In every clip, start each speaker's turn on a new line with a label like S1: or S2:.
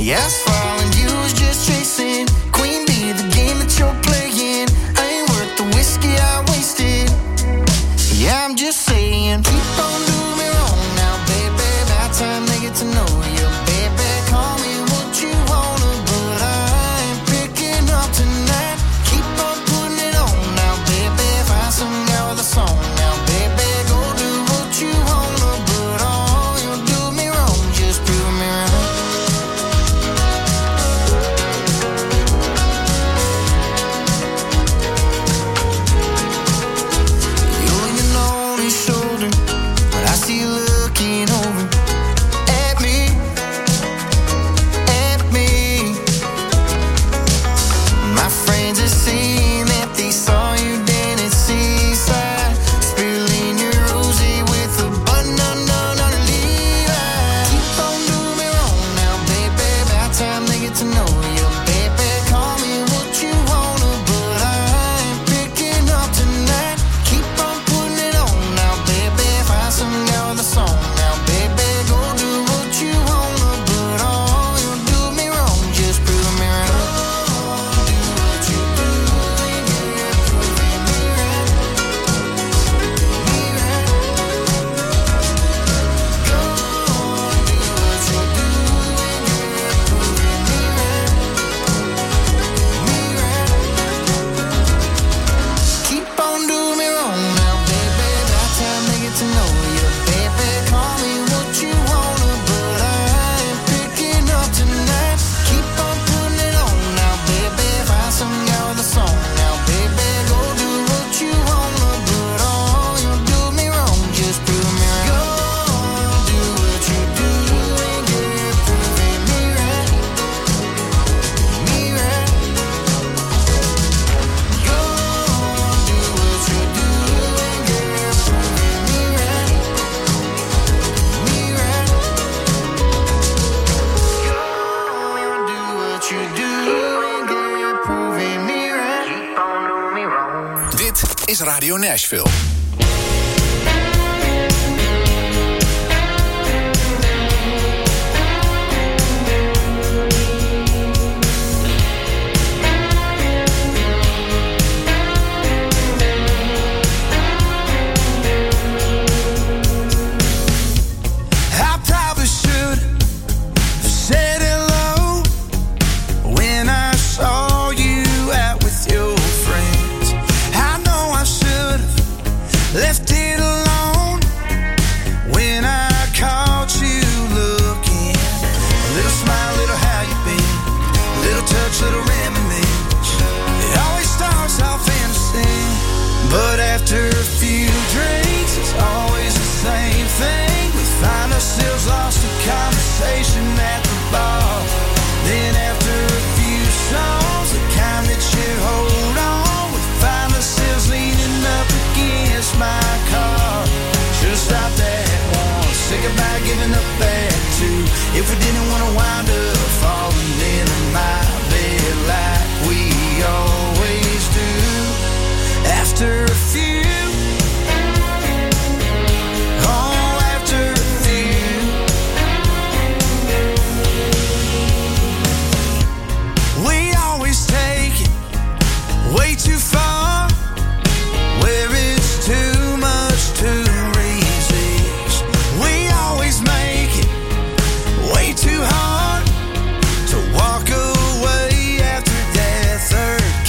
S1: asphalt and you was just chasing. Queen bee, the game that you're playing ain't worth the whiskey I wasted. Yeah, I'm just saying, keep on doing me wrong now, baby. By the time they get to know you, baby, call me what you wanna, but I ain't picking up tonight. Keep on putting it on now, baby. Find some guy with a song now, baby. Go do what you wanna, but all you do me wrong, just prove me wrong.
S2: Radio Nashville.
S1: Left it alone when I caught you looking. A little smile, little how you been, a little touch, little reminisce. It always starts off innocent, but after a few drinks, it's always the same thing. We find ourselves lost in conversation at the bar. Then after a few songs, the kind that you hold on, we find ourselves leaning up against my car. Should've stopped at one, say goodbye, giving up at two. If we didn't wanna wind up falling into my bed like we always do. After a few, oh, after a few, we always take it way too far, where it's too much to resist. We always make it way too hard to walk away after that third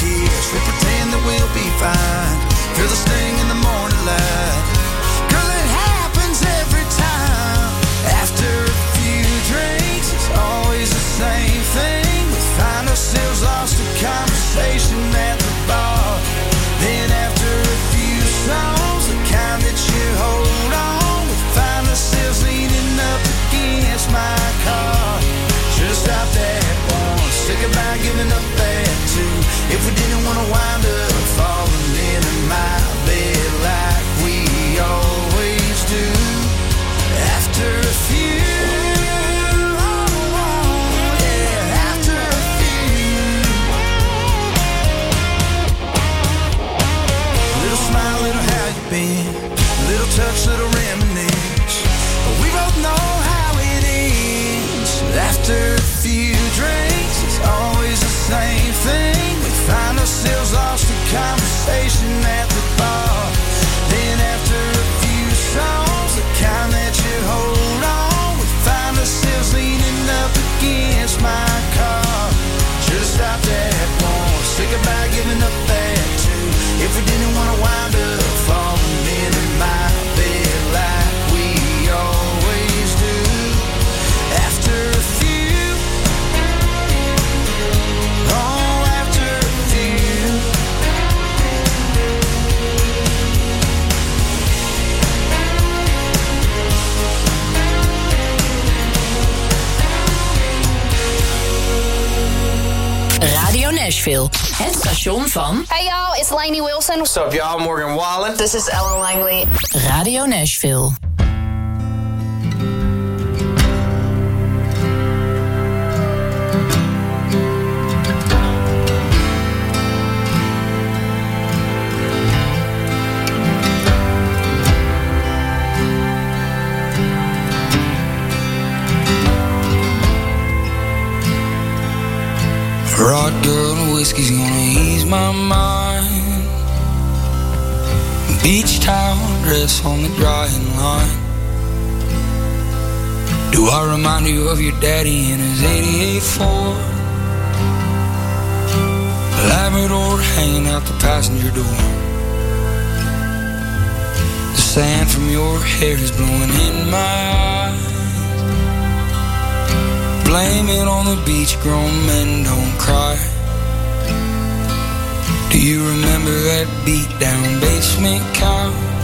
S2: Nashville. Het station van...
S3: Hey y'all, it's Lainey Wilson.
S4: What's up y'all, Morgan Wallen.
S3: This is Ellen Langley.
S2: Radio Nashville.
S5: Rod girl, whiskey's gonna ease my mind. Beach towel dress on the drying line. Do I remind you of your daddy in his 88 Ford? Labrador hanging out the passenger door. The sand from your hair is blowing in my eyes. Blame it on the beach, grown men don't cry. Do you remember that beat-down basement couch?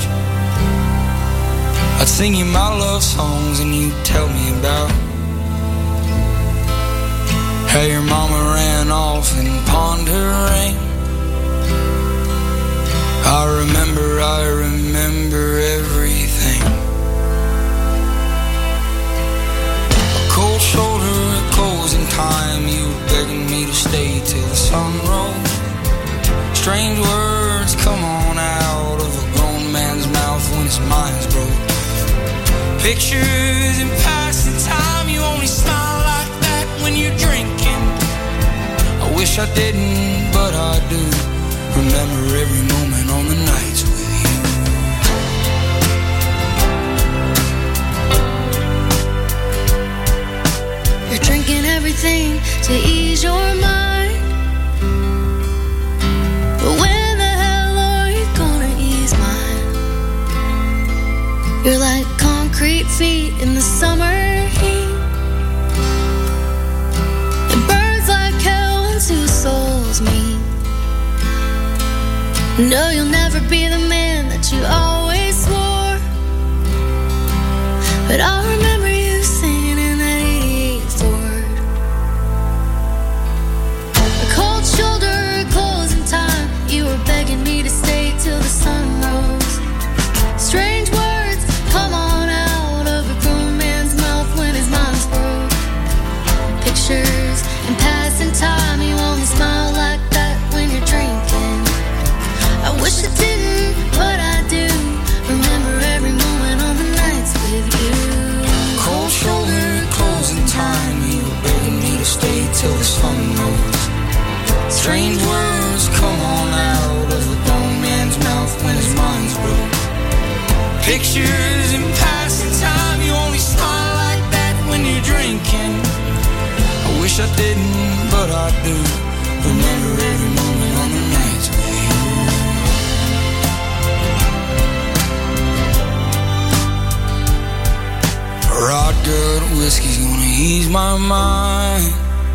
S5: I'd sing you my love songs and you'd tell me about how your mama ran off and pawned her ring. I remember everything. Cold shoulder, closing time. You were begging me to stay till the sun rose. Strange words come on out of a grown man's mouth when his mind's broke. Pictures in passing time. You only smile like that when you're drinking. I wish I didn't, but I do. Remember every moment on the nights with you.
S6: You're drinking everything to ease your mind. But when the hell are you gonna ease mine? You're like concrete feet in the summer heat. It burns like hell when two souls meet. No, you'll never be the man that you always swore. But I'll remember you singing in that 88 Ford. A cold shoulder, closing time. You were begging me to stay till the sun rose. Strange words come on out of a grown man's mouth when his mind's broke. Pictures in passing time. You only smile like that when you're drinking. I wish I didn't, but I do. Remember every moment on the nights with you.
S5: Cold shoulder, closing time. You were begging me to stay till the sun rose. Strange words come on out of a grown man's mouth when his mind's broke. Pictures in passing time. You only smile like that when you're drinking. I wish I didn't, but I do. Remember every moment on the nights with you. Rod good whiskey's gonna ease my mind.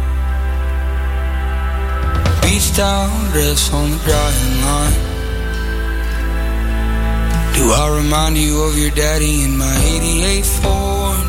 S5: Beach towel dress on the drying line. Do I remind you of your daddy in my 88 Ford?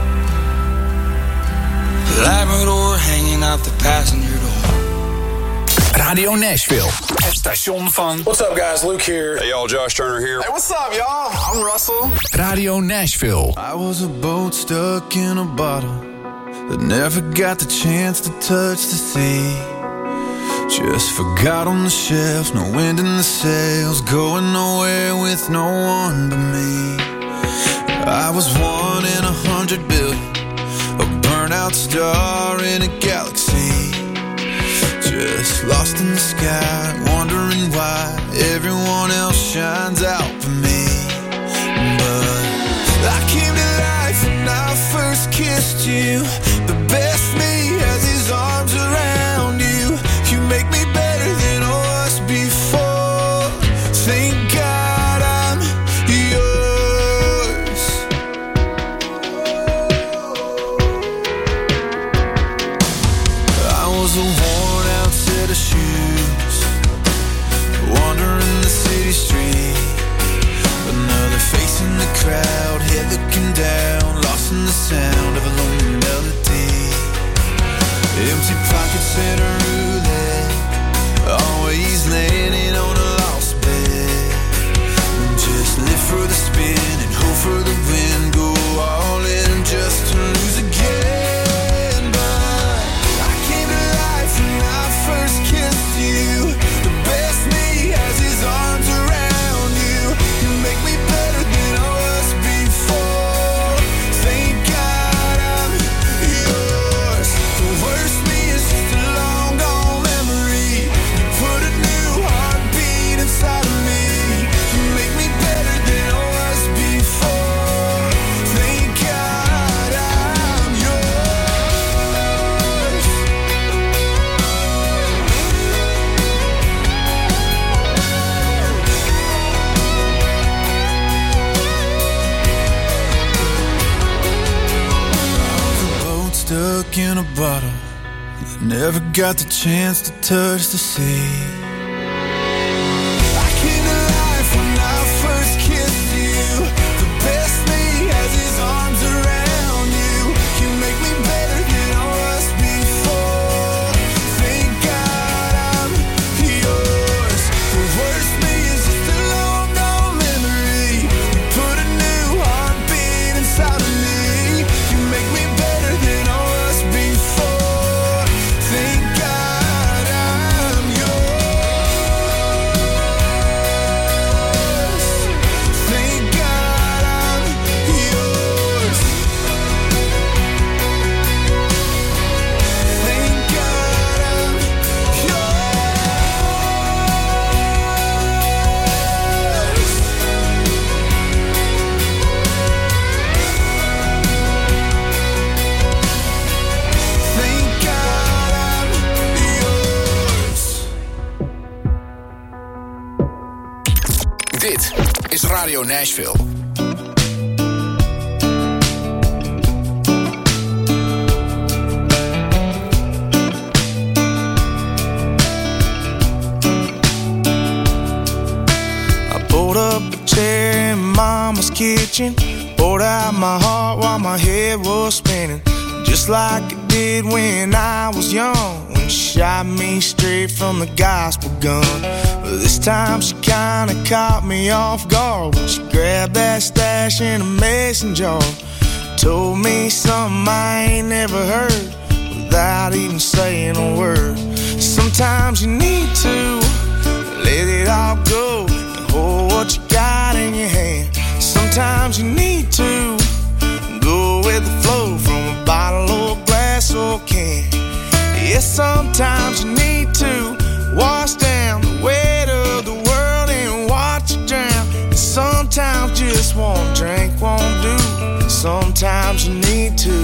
S5: Labrador hanging out the passenger door.
S7: Radio Nashville, het station van...
S4: What's up guys, Luke here.
S8: Hey y'all, Josh Turner here.
S4: Hey, what's up y'all? I'm Russell.
S7: Radio Nashville.
S1: I was a boat stuck in a bottle that never got the chance to touch the sea. Just forgot on the shelf, no wind in the sails, going nowhere with no one but me. I was 1 in 100 billion, a burnout star in a galaxy. Just lost in the sky, wondering why everyone else shines out for me. But I came to life when I first kissed you. The best me has his arms around you. You make me better than I was before. Thank God I'm yours. I was a worn out set of shoes, wandering the city street. Another face in the crowd, head looking down, lost in the sound of a lonely melody. stuck in a bottle that never got the chance to touch the sea. I came to life when I first kissed you. The best me has his arms around you. You make me better than I was before. Thank God I'm yours. The worst me is just a long gone memory. You put a new heartbeat inside of me. You make me better than I was before. Thank God I'm yours. Thank God I'm yours. Thank God I'm Thank God I'm yours.
S7: Dit is Radio Nashville.
S1: I pulled up a chair in Mama's kitchen, poured out my heart while my head was spinning, just like it did when I was young, when she shot me straight from the gospel gun. But this time she kinda caught me off guard when she grabbed that stash in a mason jar, told me something I ain't never heard without even saying a word. Sometimes you need to let it all go and hold what you got in your hand. Sometimes you need to go with the flow from a bottle or glass or can. Yeah, sometimes you need to wash down the weight of the world and watch it drown. And sometimes just one drink won't do. Sometimes you need to.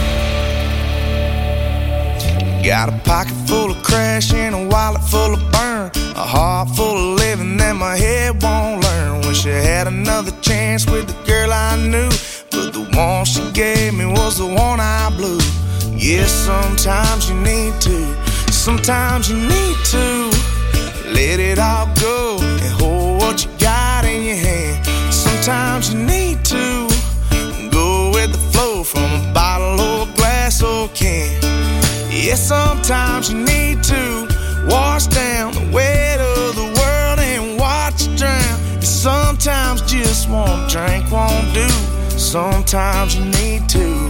S1: Got a pocket full of crash and a wallet full of burn, a heart full of living that my head won't learn. Wish I had another chance with the girl I knew, but the one she gave me was the one I blew. Yeah, sometimes you need to. Sometimes you need to let it all go and hold what you got in your hand. Sometimes you need to go with the flow from a bottle or glass or can. Yeah, sometimes you need to wash down the weight of the world and watch it drown. And sometimes just one drink won't do. Sometimes you need to.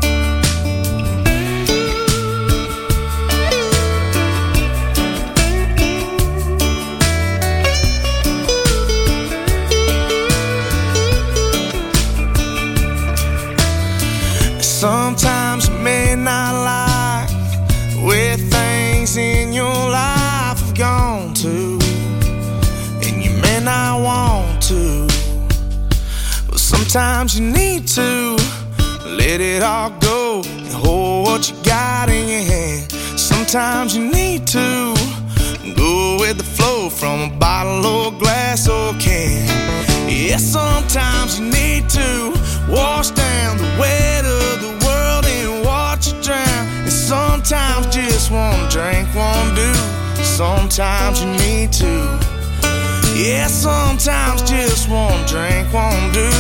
S1: Sometimes you may not like where things in your life have gone to, and you may not want to, but sometimes you need to let it all go and hold what you got in your hand. Sometimes you need to go with the flow from a bottle or glass or can. Yeah, sometimes you need to wash down the weight of the world and watch it drown. And sometimes just one drink won't do. Sometimes you need to. Yeah, sometimes just one drink won't do.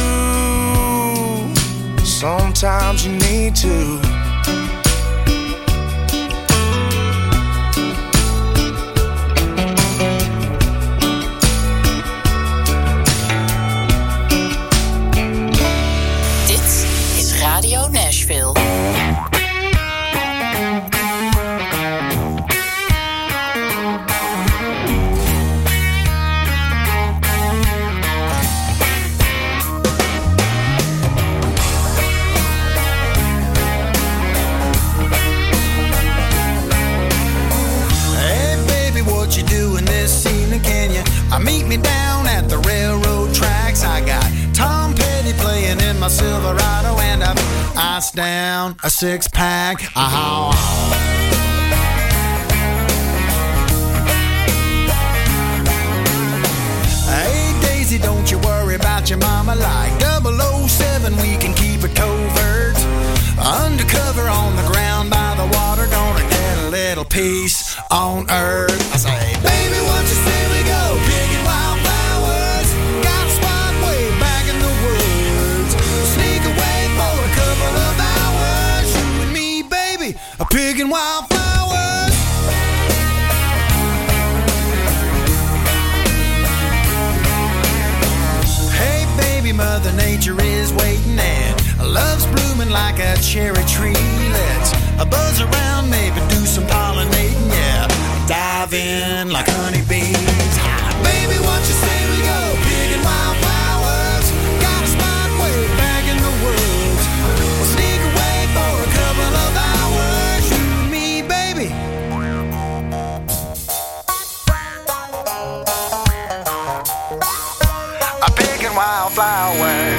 S1: Sometimes you need to.
S2: Radio Nashville.
S1: Hey baby, what you doing this evening? Can you meet me down at the railroad tracks? I got Tom Petty playing in my Silverado, and I've iced down a six-pack. Hey Daisy, don't you worry about your mama. Like 007, we can keep it covert. Under undercover on the ground by the water, gonna get a little peace on earth. I say, baby, what you say we go picking wildflowers? Got a spot way back in the woods. Sneak away for a couple of hours. You and me, baby, are picking wildflowers. Hey, baby, Mother Nature is waiting and love's blooming like a cherry tree. Let's buzz around, maybe do some pollinating, yeah. Dive in like honeybees. Baby, what you say we go picking wildflowers? Got a spot way back in the woods. We'll sneak away for a couple of hours. You and me, baby. I'm picking wildflowers.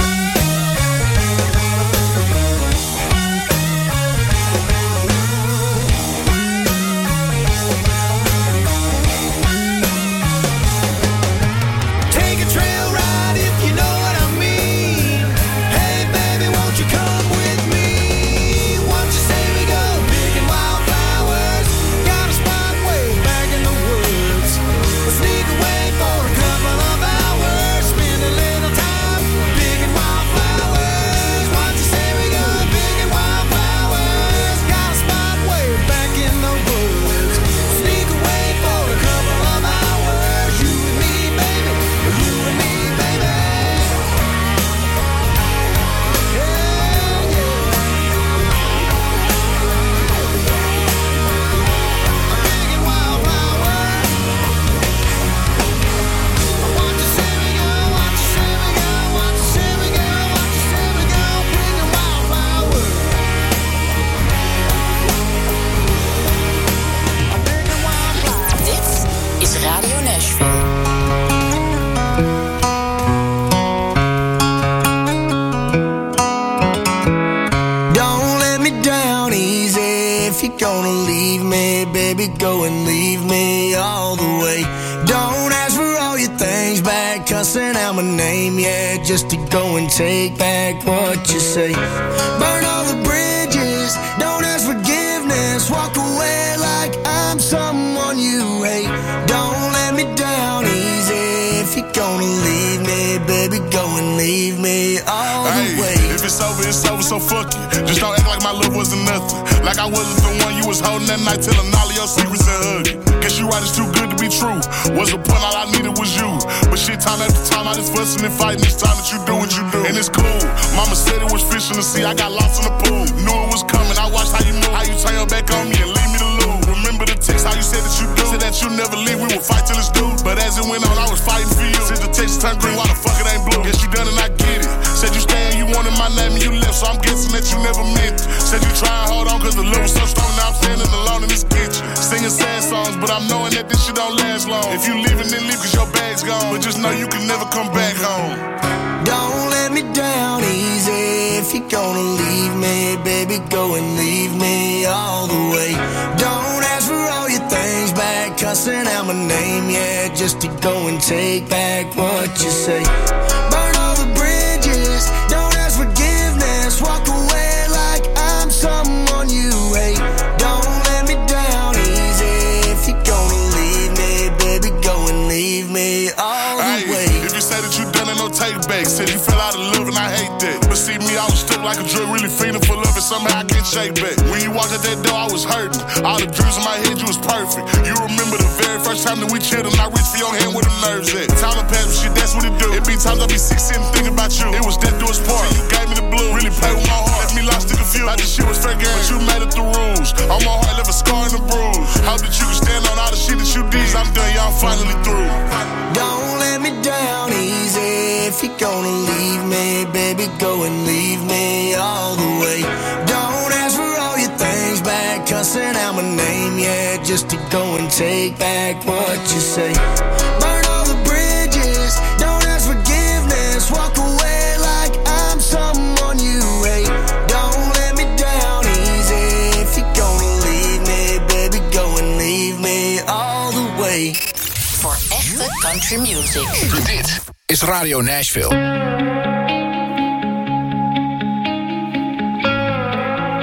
S1: Go and leave me all the way. Don't ask for all your things back, cussing out my name, yeah, just to go and take back what you say. Burn all the bridges, don't ask forgiveness, walk away like I'm someone you hate. Don't let me down easy. If you're gonna leave me, baby, go and leave me all the way.
S8: If it's over, so fuck it. Just don't act like my love wasn't nothing. Like I wasn't the one you was holding that night, telling all of your secrets and hugging. Guess you right, it's too good to be true. Was the point, all I needed was you. But shit, time after time, I just fussing and fighting. It's time that you do what you do. And it's cool. Mama said it was fish in the sea, I got lost in the pool. Knew it was coming, I watched how you move. How you turn your back on me and leave me to lose. Remember the text, how you said that you do. Said that you never leave, we would fight till it's due. But as it went on, I was fighting for you. Since the text turned green, why the fuck it ain't blue? Guess you done and I get it. Said you stay and you wanted my name and you left, so I'm guessing that you never meant it. Said you try and hold on cause the love was so strong, now I'm standing alone in this kitchen. Singing sad songs, but I'm knowing that this shit don't last long. If you leaving, then leave cause your bag's gone. But just know you can never come back home.
S1: Don't let me down easy. If you're gonna leave me, baby, go and leave me all the way. Don't ask for all your things back, cussing out my name, yeah, just to go and take back what you say. Burn all the bridges, don't ask forgiveness, walk away like I'm someone you hate. Don't let me down easy. If you're gonna leave me, baby, go and leave me all the way.
S8: If you say that you done it, no take back. Said you fell out of love and I hate that. But see me, I was stuck like a drug, really feeling for love, and somehow I can't shake back. When you walked out that door, I was hurting. All the dreams in my head, you was perfect. You remember the very first time that we chilled and I reached for your hand where the nerves at. Time to pass, but shit, that's what it do. It be times I be sick sitting thinking about you. It was death do us part. You gave me the blue, really played with my heart. Left me lost in the field, like this shit was fair game. But you made it the rules. On my heart, left a scar and a bruise. Hope that you can stand on all the shit that you did. I'm done, y'all finally through.
S1: Don't let me down easy. If you're gonna leave me, baby, go and leave me all the way. Don't ask for all your things back, cussing out my name, yeah, just to go and take back what you say. Burn all the bridges, don't ask forgiveness, walk away like I'm someone you hate. Don't let me down easy. If you're gonna leave me, baby, go and leave me all the way.
S2: Voor echte country music.
S7: Dit is Radio Nashville.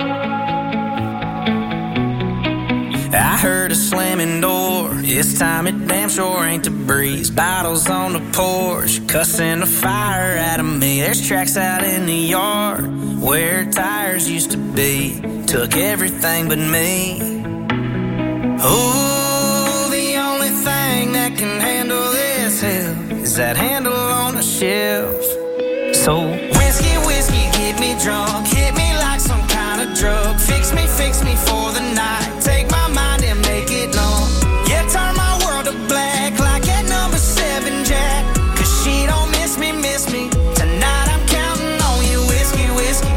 S9: I heard a slamming door. This time it damn sure ain't the breeze. Bottles on the porch, cussing the fire out of me. There's tracks out in the yard where tires used to be. Took everything but me. Oh, the only thing that can handle this hell is that handle on the shelf. So whiskey, whiskey, get me drunk. Hit me like some kind of drug. Fix me for the night. Take my mind and make it numb. Yeah, turn my world to black like that number 7 Jack. Cause she don't miss me. Tonight I'm counting on you. Whiskey, whiskey.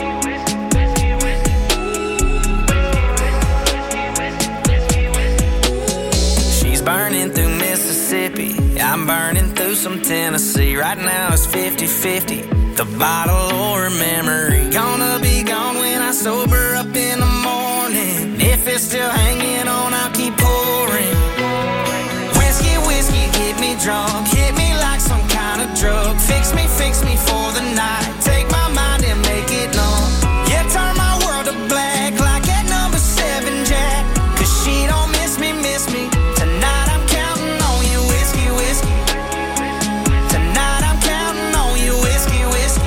S9: She's burning through Mississippi. I'm burning through some Tennessee. Right now it's 50-50. The bottle or a memory. Gonna be gone when I sober up in the morning. If it's still hanging on, I'll keep pouring. Whiskey, whiskey, get me drunk. Hit me like some kind of drug. Fix me for the night. Take my mind and make it numb. Yeah, turn my world to black like that number 7 Jack. Cause she don't miss me. Tonight I'm counting on you. Whiskey, whiskey. Tonight I'm counting on you. Whiskey, whiskey.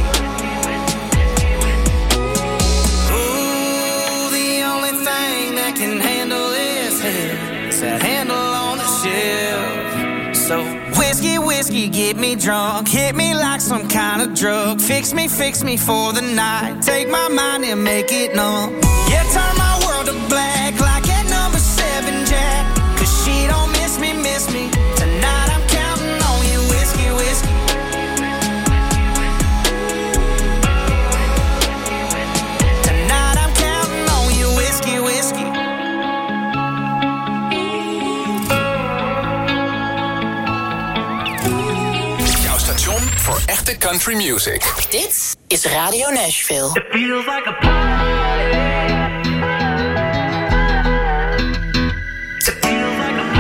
S9: Ooh, the only thing that can handle this is that handle on the shelf. So whiskey, whiskey, get me drunk. Hit me like some kind of drug. Fix me for the night. Take my mind and make it numb. Yeah, turn my world to black like that number 7 Jack. Cause she don't miss me. Tonight I'm counting on you. Whiskey, whiskey. Tonight I'm counting on you. Whiskey, whiskey.
S7: Jouw station voor echte country music.
S2: Dit is Radio Nashville.
S9: It feels like a party. It feels like a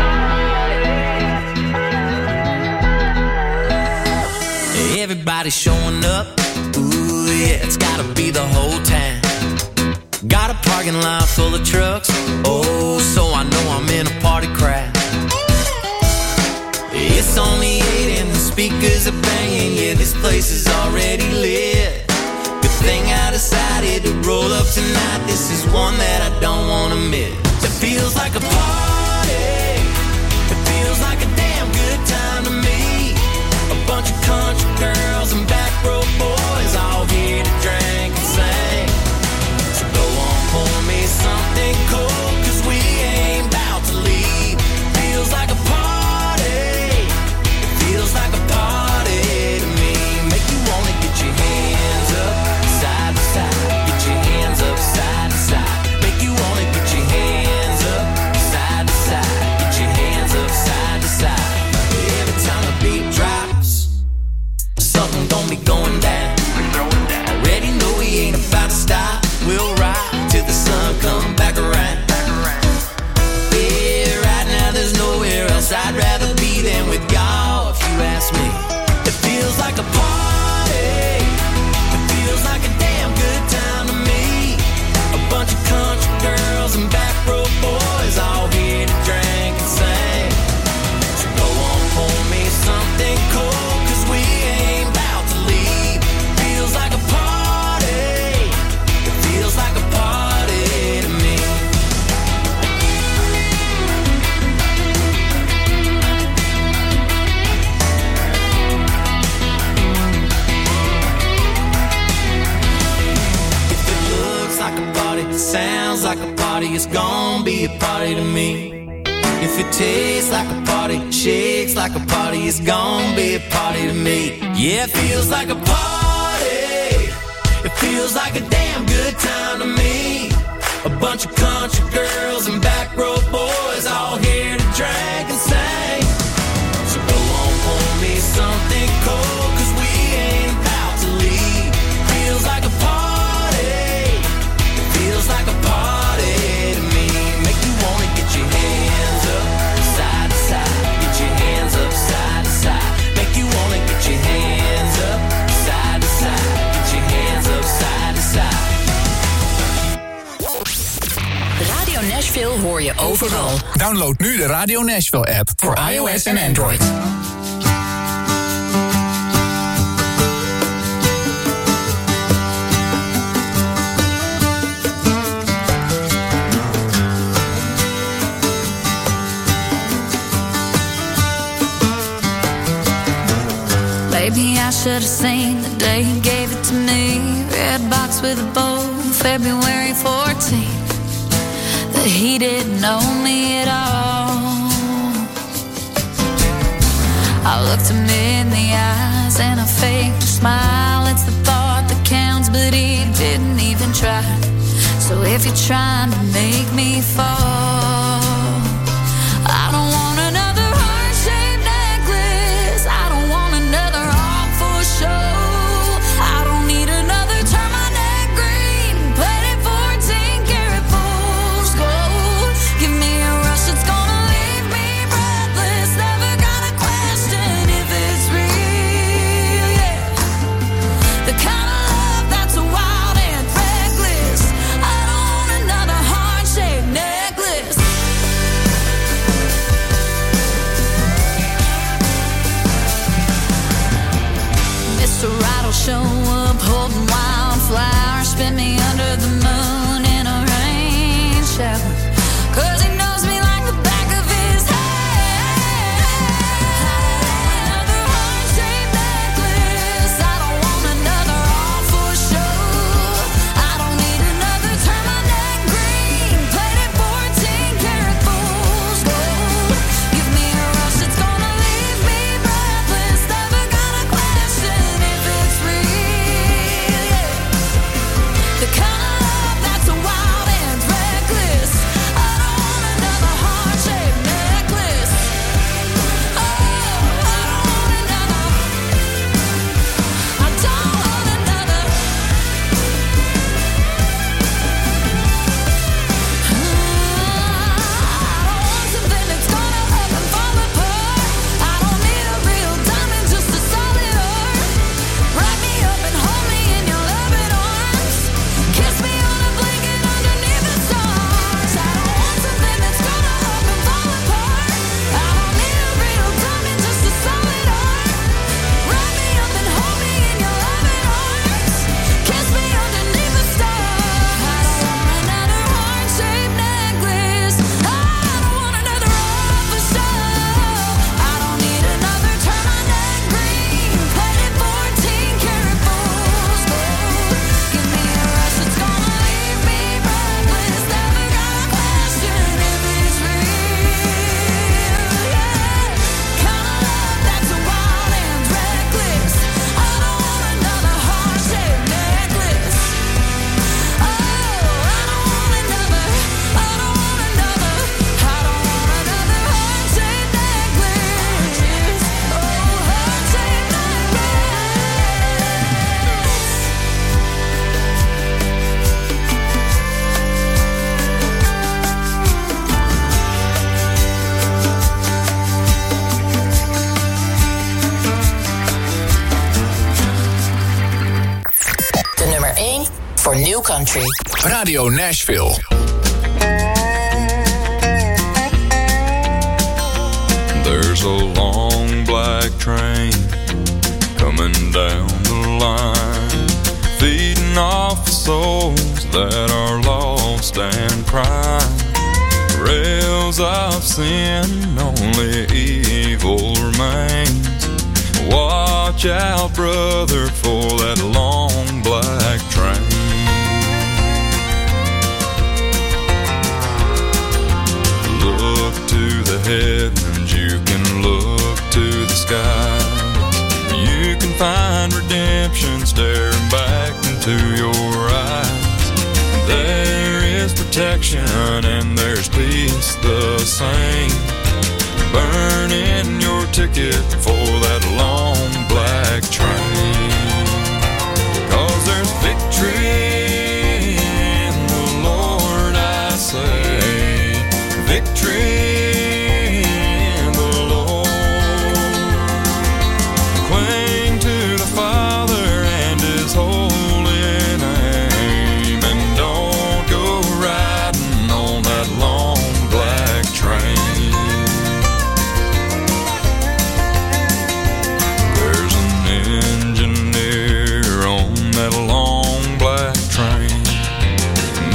S9: party. Everybody's showing up. Ooh, yeah, it's gotta be the whole town. Got a parking lot full of trucks. Oh, so I know I'm in a party crowd. It's only 8 and the speakers are banging. Yeah, this place is already lit. Good thing I decided to roll up tonight. This is one that I don't wanna miss. It feels like a party. It feels like a damn good time to me. A bunch of country girls and back row boys all here to drink and sing. So go on, pour me something cold, cause we ain't about to leave. Feels like a party. It feels like a party to me. Make you wanna get your hands up side to side. Get your hands up side to side. Make you wanna get your hands up side to side. Get your hands up side to side. Every time the beat drops, something gon' be going down. Already know we ain't about to stop. We'll ride till the sun come back around. Yeah, right now there's nowhere else I'd rather be than with y'all, if you ask me. It feels like a party. It feels like a damn good time to me. A bunch of country girls and back row boys all here to drink and sing. So go on, pour me something cold, cause we ain't about to leave. Feels like a party. It feels like a party to me. If it looks like a party, sounds like a party, it's gon' be a party to me. If it tastes like a party, shakes like a party, it's gon' be a party to me. Yeah, it feels like a party. It feels like a damn good time to me. A bunch of country girls and back row boys all here to drink and sing. So go on, pour me something cold, cause we ain't about to leave. Feels like a party. It feels like a party to me. Make you wanna get your hands up side to side. Get your hands up side to side. Make you wanna get your hands up side to side. Get your hands up side to side.
S2: Nashville hoor je overal.
S7: Download nu de Radio Nashville app voor iOS en Android.
S6: Maybe I should have seen the day you gave it to me. Red box with a bow, February 14th. That he didn't know me at all. I looked him in the eyes and I faked a smile. It's the thought that counts, but he didn't even try. So if you're trying to make me fall, I don't want another heart-shaped necklace. I don't want another all-for show. I don't need another turn my neck green, plated 14-karat fool's gold. Give me a rush that's gonna leave me breathless. Never gonna question if it's real, yeah. The kind of love that's wild and reckless. I don't want another heart-shaped necklace. Mr. Right will show up holding wildflowers, spin me under the moon in a rain shower. 'Cause he knows me like the back of his hand. Another heart-shaped necklace. I don't want another all-for show. I don't need another turn my neck green, plated 14-karat fool's gold. Give me a rush that's gonna leave me breathless. Never gonna question if it's real, yeah. The kind of love that's wild and reckless. I don't want another heart-shaped necklace. Oh, I don't want another. I don't want another. I don't want something that's gonna up and fall apart. I don't need a real diamond, just a solid heart. Wrap me up and hold me in your loving arms. Kiss me on a blanket underneath the stars. I don't want something that's gonna up and fall apart. I don't need a real diamond, just a solid heart. Wrap me up and hold me in your loving arms. Kiss me underneath the stars. I don't want another heart-shaped necklace. I don't want another all-for show. I don't need another turn my neck green, plated 14-karat fool's gold. Give me a rush that's gonna leave me breathless. Never gonna question if it's real, yeah. Kind of love that's wild and reckless. I don't want another heart-shaped necklace. Oh, I don't want another. I don't want another. I don't want another heart-shaped necklace. Oh, heart-shaped necklace.
S2: De nummer 1 voor New Country.
S7: Radio Nashville.
S10: There's a long black train coming down the line, feeding off the souls that are lost and crying. Rails of sin, only evil remains. Watch out, brother, for that long black train. Look to the heavens, you can look to the sky. You can find redemption staring back into your eyes. There is protection and there's peace the same. Burn in your ticket for that long black train. 'Cause there's victory in the Lord, I say. Victory in the Lord. Cling to the Father and His holy name, and don't go riding on that long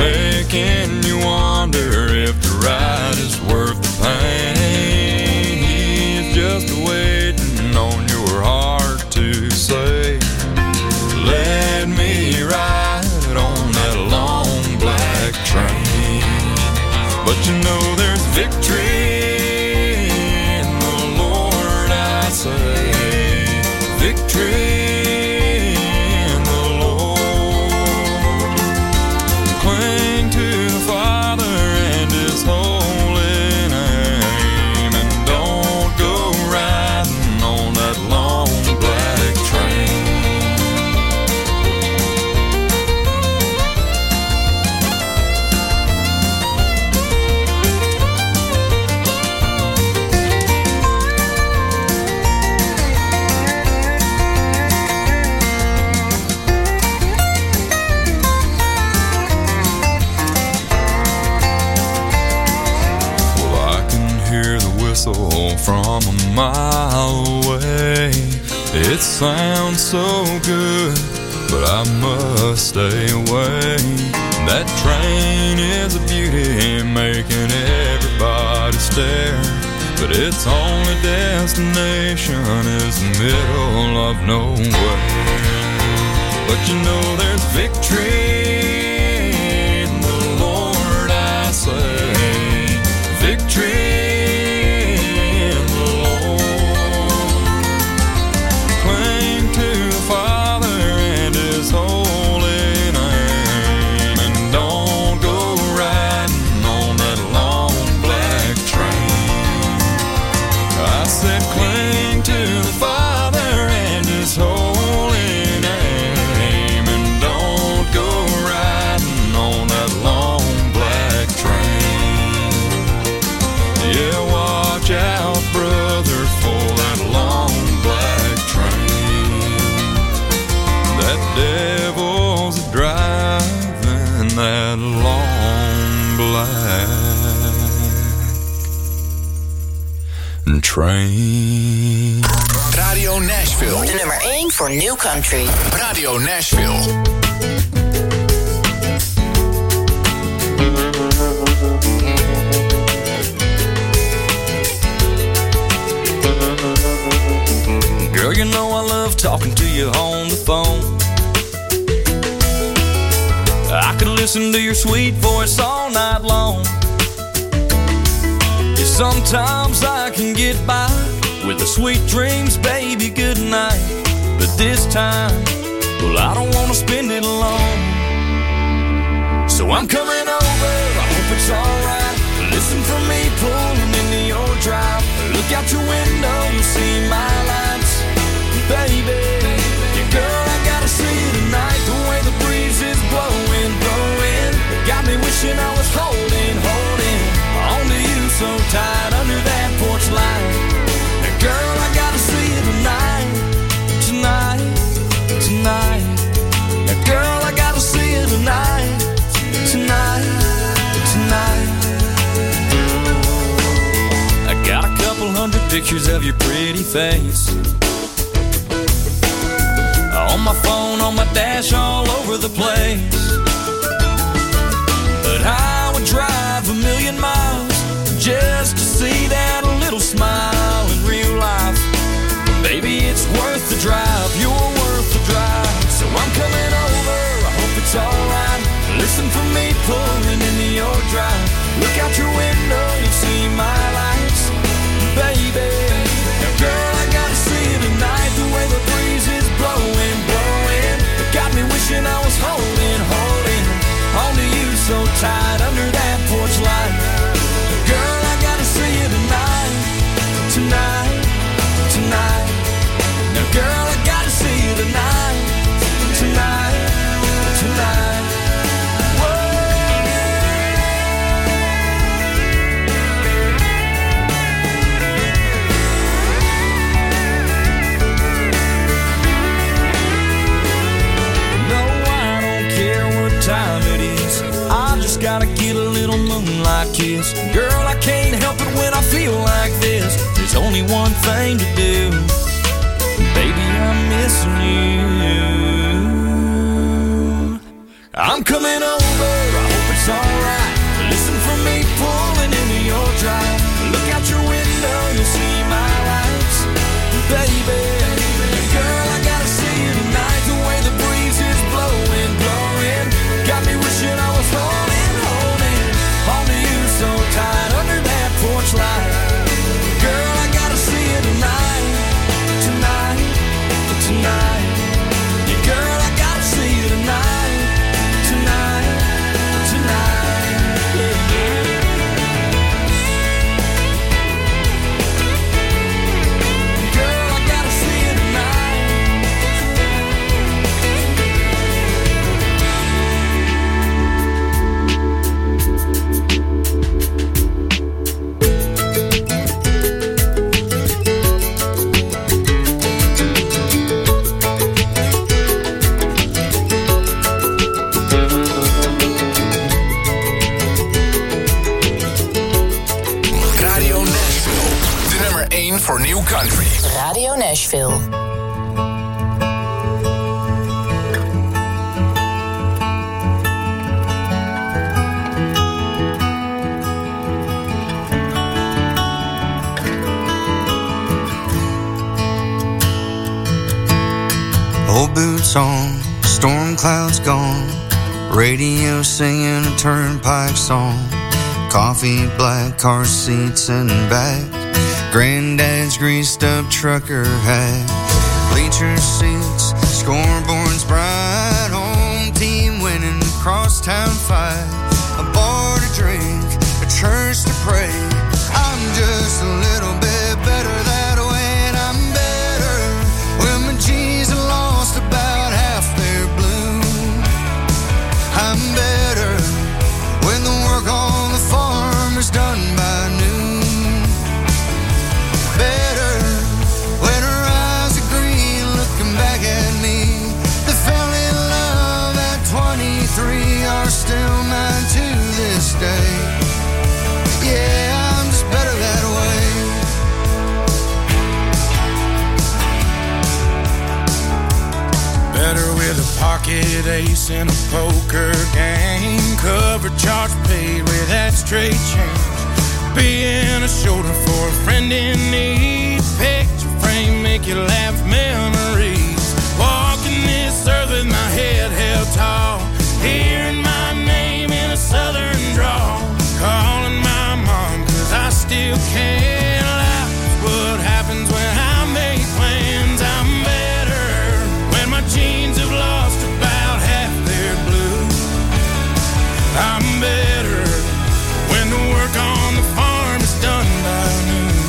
S10: making you wonder if the ride is worth the pain. He's just waiting on your heart to say, let me ride on that long black train. But you know there's victory in the Lord, I say. Victory in the Lord. Cling to the Father and His holy name, and don't go riding on that long black train. From a mile away, it sounds so good, but I must stay away. That train is a beauty, making everybody stare, but its only destination is the middle of nowhere. But you know there's victory in the Lord, I say. Victory. That long black train.
S7: Radio Nashville.
S2: De nummer 1 voor New Country.
S7: Radio Nashville.
S11: Girl, you know I love talking to you on the phone. I could listen to your sweet voice all night long. Yeah, sometimes I can get by with the sweet dreams, baby, good night. But this time, well, I don't want to spend it alone. So I'm coming over, I hope it's alright. Listen for me pulling into your drive. Look out your window, you'll see my lights. Baby, yeah, girl, I gotta see you tonight. The way the breeze is blowing, blowing, it got me wishing I was holding onto you so tight under that porch light. And girl, I gotta see you tonight, tonight, tonight. And girl, I gotta see you tonight, tonight, tonight. I got a couple hundred pictures of your pretty face on my phone, on my dash, all over the place. But I would drive 1,000,000 miles just to see that little smile in real life. Baby, it's worth the drive, you're worth the drive. So I'm coming over, I hope it's alright. Listen for me pulling into your drive. Look out your window, you'll see my lights. Baby, now girl, I gotta see you tonight. The way the breeze is blowing, blowing, it got me wishing I was holding onto you so tight under that porch light. Girl, I gotta see you tonight, tonight, tonight. Now girl, I gotta see you tonight, tonight, tonight. Time it is, I just gotta get a little moonlight kiss. Girl, I can't help it when I feel like this. There's only one thing to do, baby, I'm missing you. I'm coming over, I hope it's
S7: New Country.
S2: Radio Nashville.
S12: Old boots on, storm clouds gone, radio singing a turnpike song, coffee, black car seats and back, granddad's greased up trucker hat, bleacher seats, scoreboards bright, home team winning, crosstown fight, a bar to drink, a church to pray. I'm just a little bit better that way, and I'm better when my jeans are lost about half their blue. I'm better when the work on the farm is done by noon. Better when her eyes are green looking back at me. They fell in love at 23 are still mine to this day. Yeah, I'm just better that way.
S13: Better with a pocket ace in a poker game. Cover charge paid with that straight change. Being a shoulder for a friend in need. Picture frame, make you laugh, memories. Walking this earth with my head held tall. Hearing my name in a southern drawl. Calling my mom cause I still can't laugh. What happens when I make plans? I'm better when my jeans have lost about half their blue. I'm better when the work on the farm is done by noon.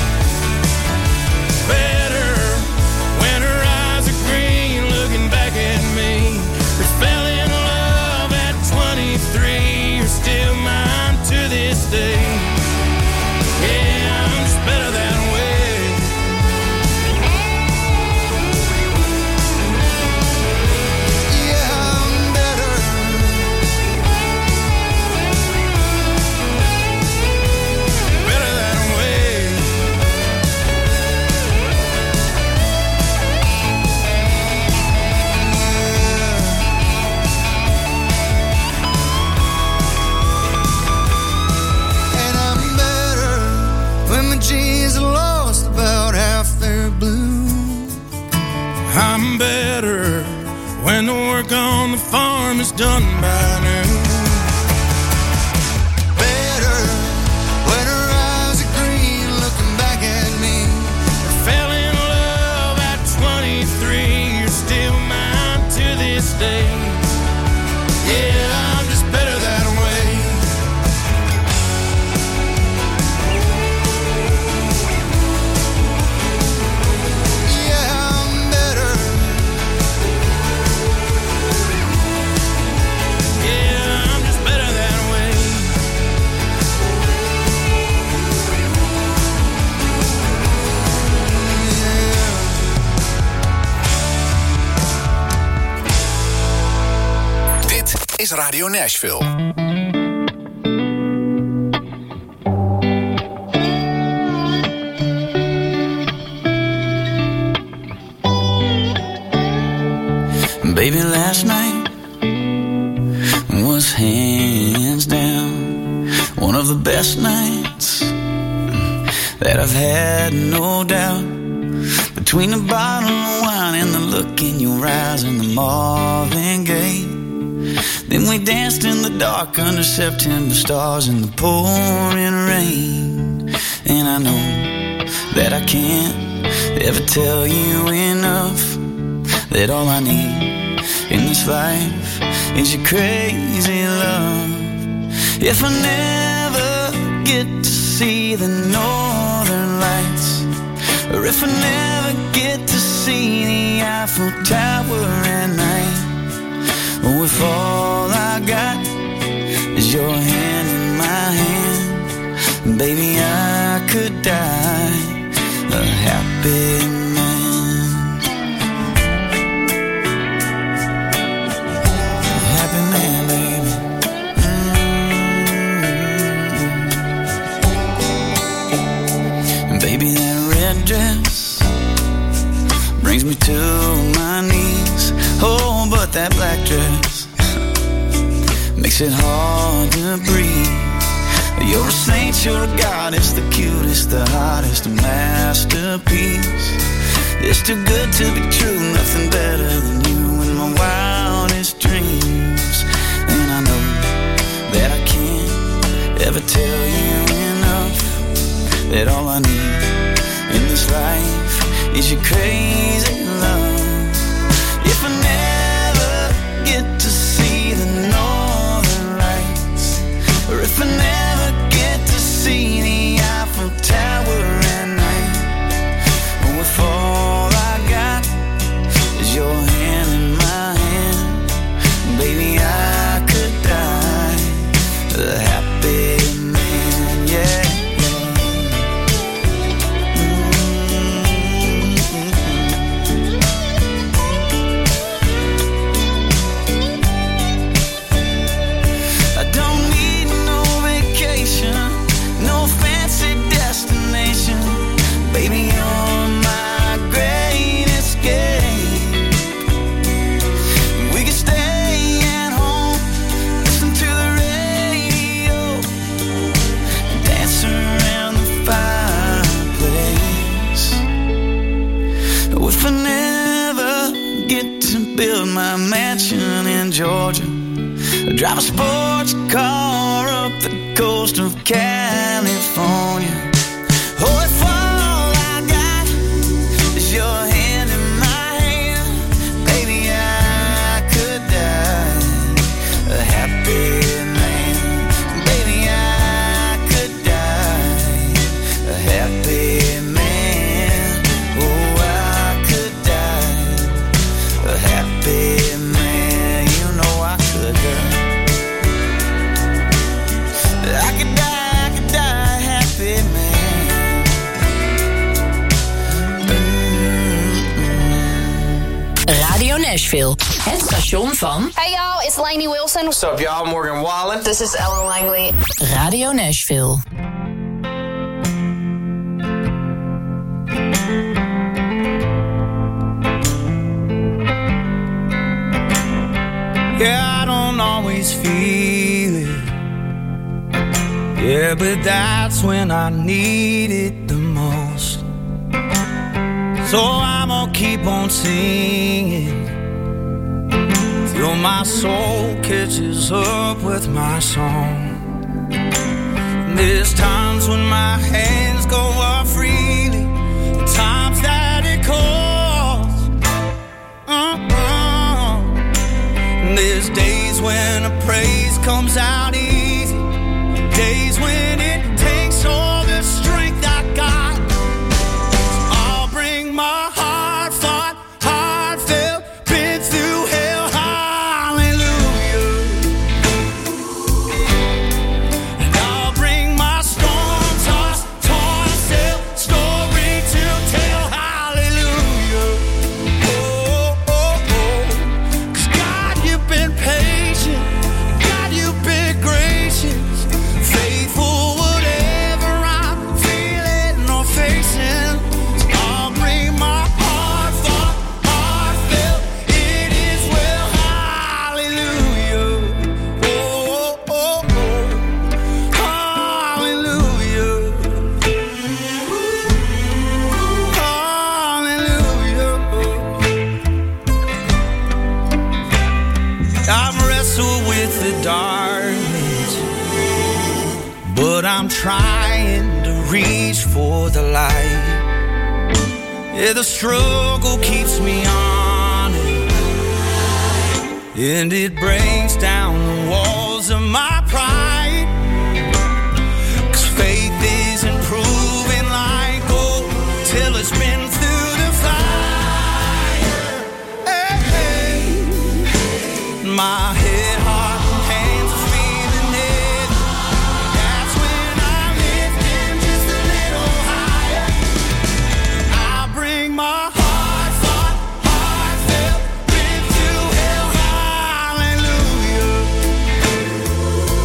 S13: Better when her eyes are green looking back at me. We fell in love at 23, you're still mine to this day. Yeah, I'm just better that way.
S12: Yeah, I'm better.
S13: Better that way.
S12: And I'm better when my jeans are lost about half their blue.
S13: I'm better when the work on the farm is done by noon.
S12: Better when her eyes are green looking back at me.
S13: I fell in love at 23, you're still mine to this day. Yeah, I'm just better that way.
S12: Yeah, I'm better.
S13: Yeah, I'm just better that way.
S7: Dit is Radio Nashville.
S5: Baby, last night was hands down one of the best nights that I've had, no doubt. Between the bottle of wine and the look in your eyes and the Marvin Gaye, then we danced in the dark under September stars in the pouring rain. And I know that I can't ever tell you enough that all I need in this life is your crazy love. If I never get to see the northern lights, or if I never get to see the Eiffel Tower at night, or if all I got is your hand in my hand, baby, I could die a happy man.
S12: dress brings me to my knees. Oh, but that black dress makes it hard to breathe. You're a saint, you're a goddess, the cutest, the hottest, a masterpiece. It's too good to be true, nothing better than you in my wildest dreams. And I know that I can't ever tell you enough, that all I need in this life is your crazy love. If I never get to see the northern lights, or if I never get to see the Eiffel Tower at night, or if all I got is your hand in my hand, baby, I could die a happy man, yeah. Baby, you're my great escape. We can stay at home, listen to the radio, dance around the fireplace. If I never get to build my mansion in Georgia, drive a sports car up the coast of California. Oh, if all I got is your hand in my hand, baby, I could die a happy man. Baby, I could die a happy man. Oh, I could die a happy man. You know I could die. I could die a happy man.
S2: Radio Nashville, het station van...
S3: Hey y'all, it's Lainey Wilson.
S4: What's up, y'all? Morgan Wallen.
S3: This is Ellen Langley.
S2: Radio Nashville.
S5: Yeah, I don't always feel it. Yeah, but that's when I need it the most. So I'm gonna keep on singing till my soul catches up with my song. There's times when my hands go up freely, times that it calls. There's days when a praise comes out easy, days when it takes all the strength I got. I'll bring my heartfelt, been through hell, hallelujah. And I'll bring my storm-tossed, torn-still story to tell, hallelujah. Oh, oh, oh. 'Cause God, you've been patient, God, you've been gracious, faithful whatever I'm feeling or facing. So I'll bring my heartfelt, it is well, hallelujah. Oh, oh, oh, hallelujah. Hallelujah. I've wrestled with the darkness, but I'm trying to reach for the light. Yeah, the struggle keeps me honest, and it breaks down the walls of my pride. 'Cause faith isn't proven like gold till it's been through the fire. Hey, hey. My head, heart, and hands are feeling heavy. That's when I lift him just a little higher. I bring my heartfelt, been through hell, hallelujah.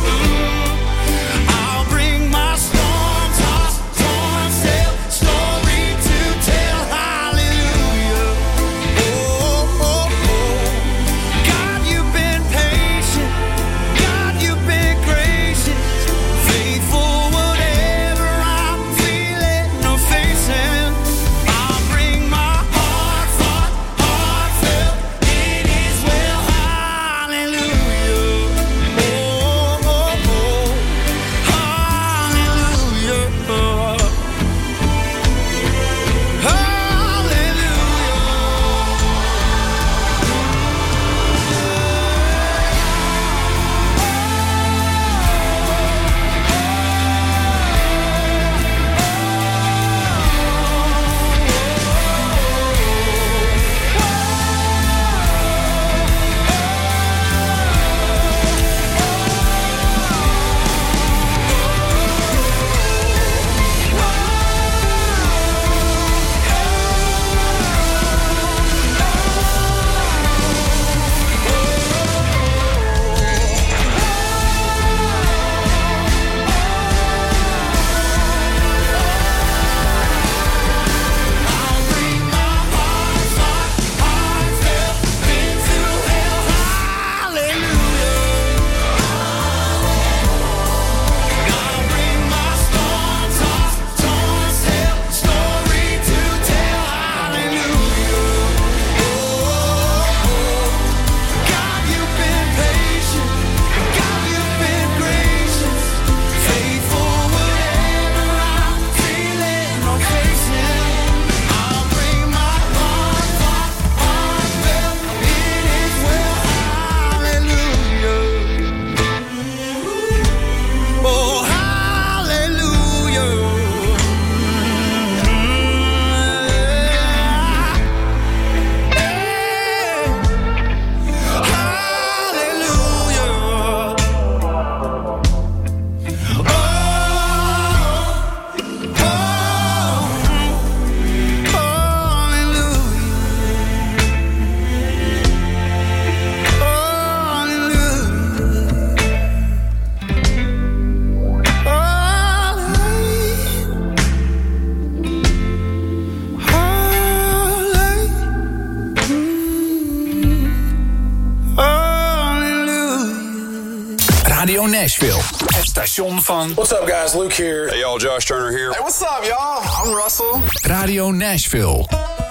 S7: Het station van...
S4: What's up, guys? Luke here.
S10: Hey, y'all, Josh Turner here.
S4: Hey, what's up, y'all? I'm Russell.
S7: Radio Nashville.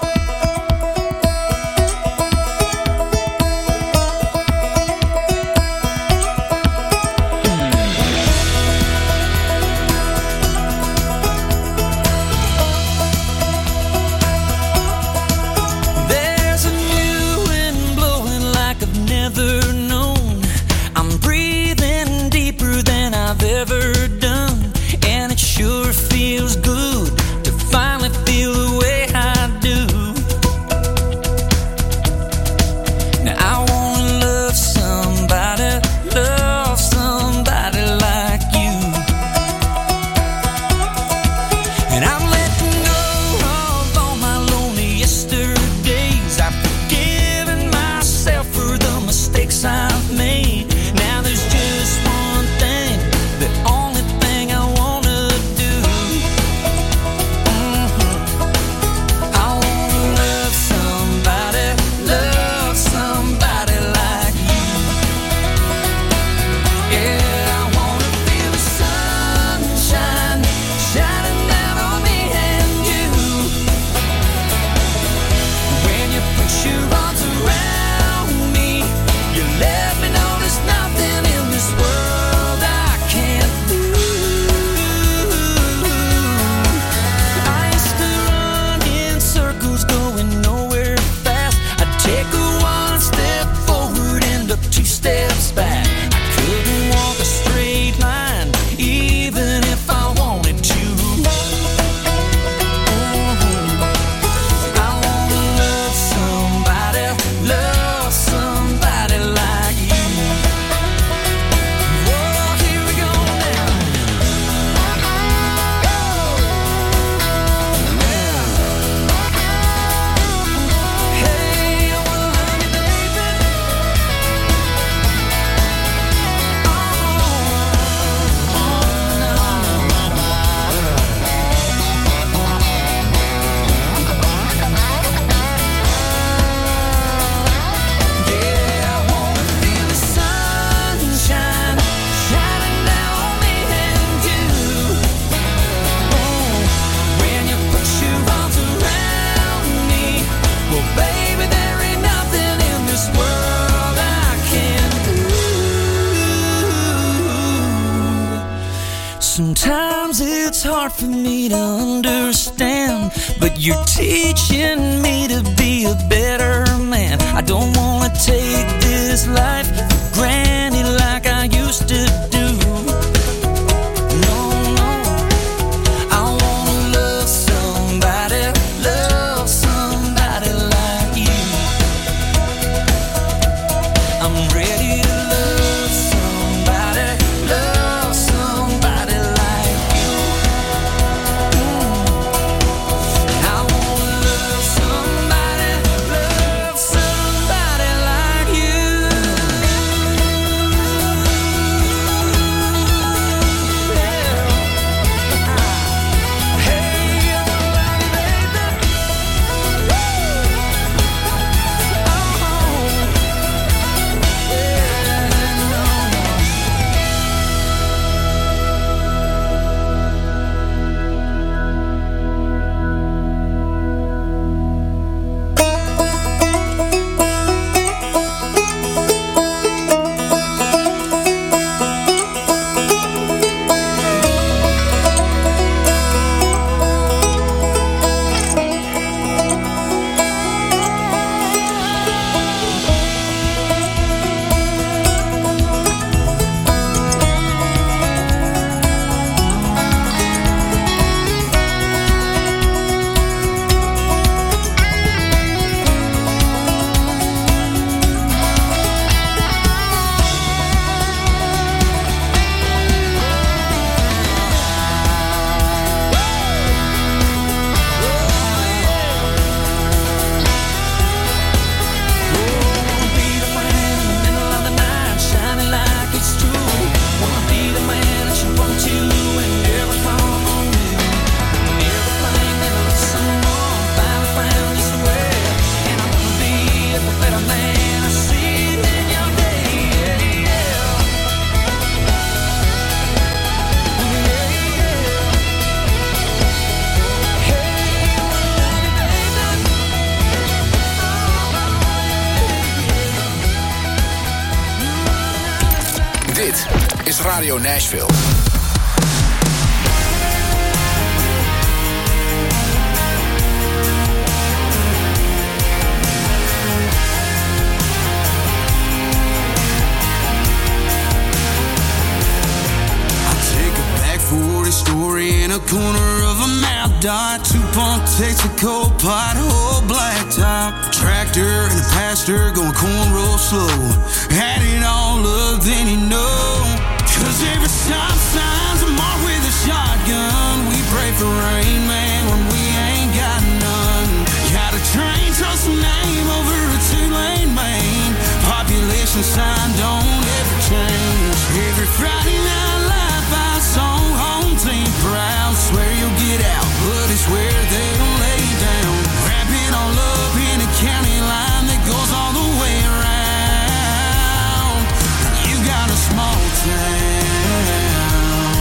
S5: Sometimes it's hard for me to understand, but you're teaching me to be a better man. I don't wanna take this life for granted like I used to do. No, no, I wanna love somebody like you. I'm ready to love somebody like you. I wanna love somebody like you.
S7: Radio Nashville.
S5: Story in a corner of a map dot. 2-pump Texaco pot, whole black top. Tractor and a pastor going cornrow slow. Had it all up, then you know. Cause every stop sign's a mark with a shotgun. We pray for rain, man, when we ain't got none. Got a train, trust the name over a 2-lane main. Population sign don't ever change. Every Friday night live by song. Team proud, swear you'll get out, but it's where they don't lay down. Wrapping all up in a county line that goes all the way around. You got a small town.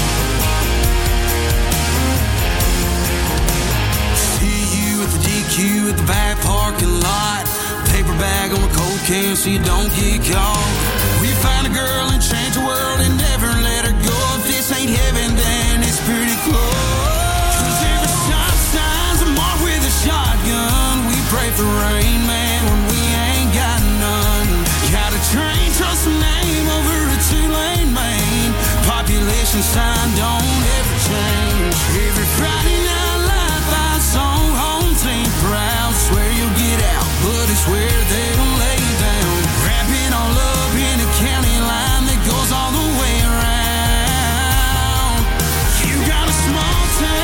S5: See you at the DQ at the back parking lot. Paper bag on a cold can so you don't get caught. We find a girl and change the world and never let her go. If this ain't heaven, then it's pretty close. Cause every stop sign's a mark with a shotgun. We pray for rain, man, when we ain't got none. Got a train, trust the name over a 2-lane main. Population sign don't ever change. Every Friday night live by song, home team proud. Swear you'll get out, but it's where they don't lay down. Wrapping all up in a county line that goes all the way around. You got a small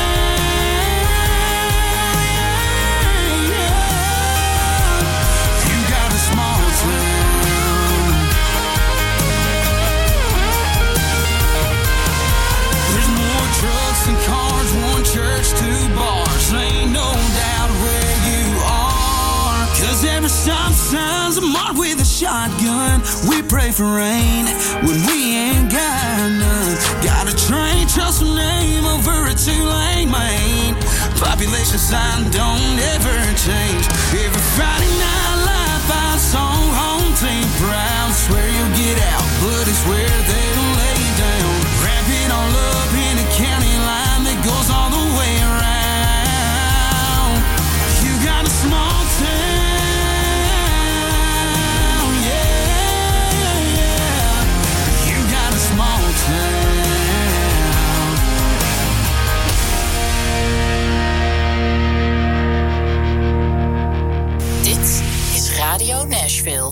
S5: town, yeah. You got a small town. There's more trucks and cars, one church, 2 bars. Ain't no doubt where you are. Cause every stop sign's a mark with a shotgun. We pray for rain when we ain't got none. Got a train, trust the name over a 2-lane main. Population sign don't ever change. Every Friday night live by song, home team proud. Swear you'll get out, but it's where they don't lay down. Wrapping all up in a county line that goes all the way around. You got a small town, yeah. You got a small town.
S2: Dit is Radio Nashville.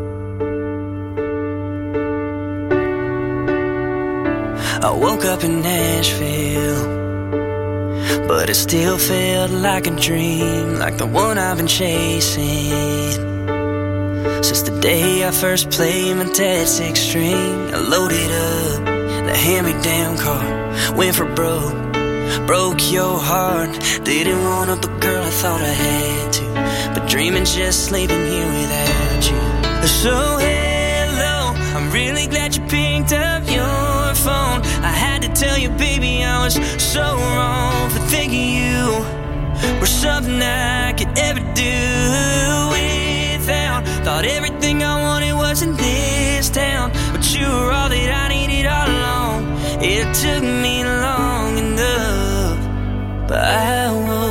S14: I woke up in Nashville, but it still felt like a dream, like the one I've been chasing since the day I first played my dad's 6-string. I loaded up the hand-me-down car, went for broke your heart. Didn't want up a girl, I thought I had to, but dreaming just sleeping here without you. So hello, I'm really glad you picked up your phone. I had to tell you, baby, I was so wrong for thinking you were something I could ever do without. Thought everything I wanted was in this town, but you were all that I needed all along. It took me long enough, but I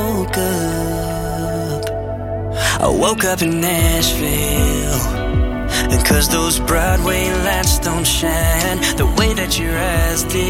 S14: woke up in Nashville. And 'cause those Broadway lights don't shine the way that your eyes did.